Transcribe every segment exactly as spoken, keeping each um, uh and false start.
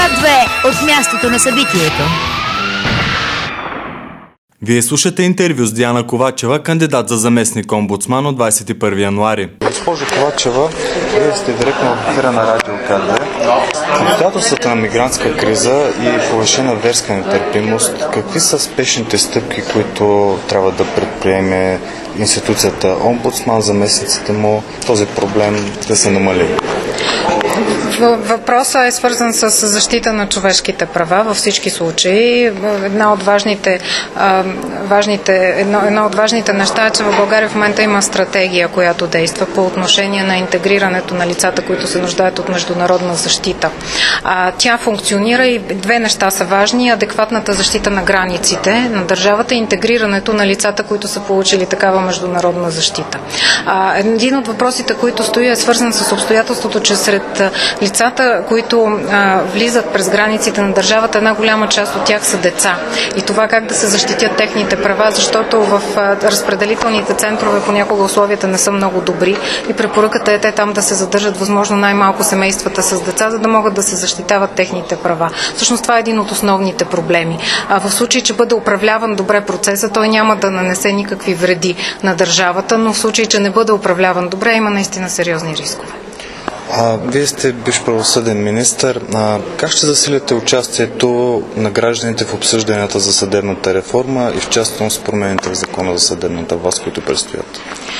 К две от мястото на събитието. Вие слушате интервю с Диана Ковачева, кандидат за заместник-омбудсман от двадесет и първи януари. Госпожо Ковачева, вие сте директно от ефира на Радио К две. В обстоятелствата на мигрантска криза и повишена верска нетърпимост, какви са спешните стъпки, които трябва да предприеме институцията омбудсман за месеците му този проблем да се намали? Въпросът е свързан с защита на човешките права във всички случаи. Една от важните, важните, едно, едно от важните неща е, че в България в момента има стратегия, която действа по отношение на интегрирането на лицата, които се нуждаят от международна защита. Тя функционира и две неща са важни. Адекватната защита на границите на държавата и интегрирането на лицата, които са получили такава международна защита. Един от въпросите, които стои, е свързан с обстоятелството, че сред лицата, които а, влизат през границите на държавата, една голяма част от тях са деца. И това как да се защитят техните права, защото в а, разпределителните центрове понякога условията не са много добри и препоръката е те там да се задържат възможно най-малко семействата с деца, за да могат да се защитават техните права. Всъщност това е един от основните проблеми. А в случай, че бъде управляван добре процеса, той няма да нанесе никакви вреди на държавата, но в случай, че не бъде управляван добре, има наистина сериозни рискове. А, вие сте бивш правосъден министър. А, как ще засилите участието на гражданите в обсъжданията за съдебната реформа и в частност промените в закона за съдебната власт, които предстоят?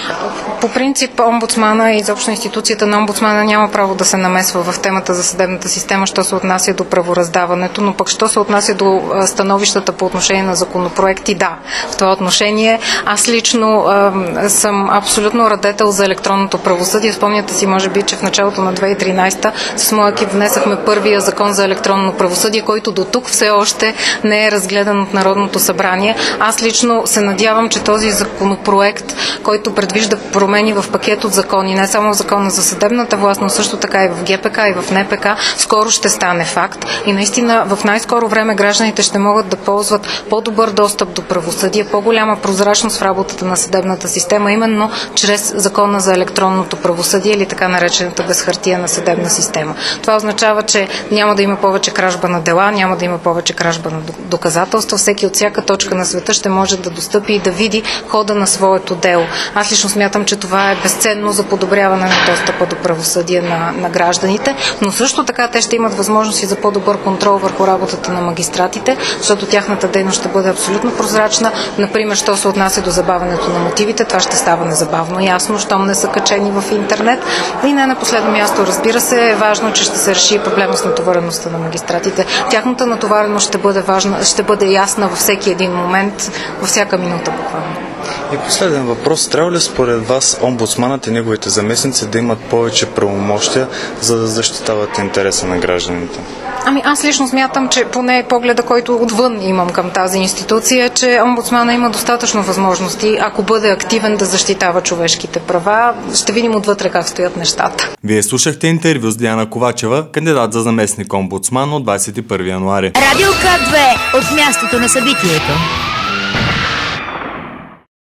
По принцип, омбудсмана и изобщо институцията на омбудсмана няма право да се намесва в темата за съдебната система, що се отнася до правораздаването, но пък що се отнася до становищата по отношение на законопроекти, да. В това отношение аз лично е, съм абсолютно радетел за електронното правосъдие. Спомняте си, може би, че в началото на две хиляди и тринадесета с моя екип внесахме първия закон за електронно правосъдие, който до тук все още не е разгледан от Народното събрание. Аз лично се надявам, че този законопроект, който предвижда промени в пакет от закони, не само в закона за съдебната власт, но също така и в Г П К и в Н П К, скоро ще стане факт. И наистина в най-скоро време гражданите ще могат да ползват по-добър достъп до правосъдие, по-голяма прозрачност в работата на съдебната система, именно чрез закона за електронното правосъдие или така наречената безхартиена съдебна система. Това означава, че няма да има повече кражба на дела, няма да има повече кражба на доказателства. Всеки от всяка точка на света ще може да достъпи и да види хода на своето дело. Аз лично смятам, че това е безценно за подобряване на достъпа до правосъдие на, на гражданите, но също така те ще имат възможности за по-добър контрол върху работата на магистратите, защото тяхната дейност ще бъде абсолютно прозрачна. Например, що се отнася до забавянето на мотивите, това ще става незабавно ясно, щом не са качени в интернет. И не на последно място, разбира се, е важно, че ще се реши проблема с натовареността на магистратите. Тяхната натовареност ще бъде важна, ще бъде ясна във всеки един момент, във всяка минута буквално. И последен въпрос. Трябва ли според вас омбудсманът и неговите заместници да имат повече правомощия, за да защитават интереса на гражданите? Ами аз лично смятам, че поне погледа, който отвън имам към тази институция, че омбудсмана има достатъчно възможности, ако бъде активен, да защитава човешките права. Ще видим отвътре как стоят нещата. Вие слушахте интервю с Диана Ковачева, кандидат за заместник омбудсман от двадесет и първи януари. Радио К две от мястото на събитието.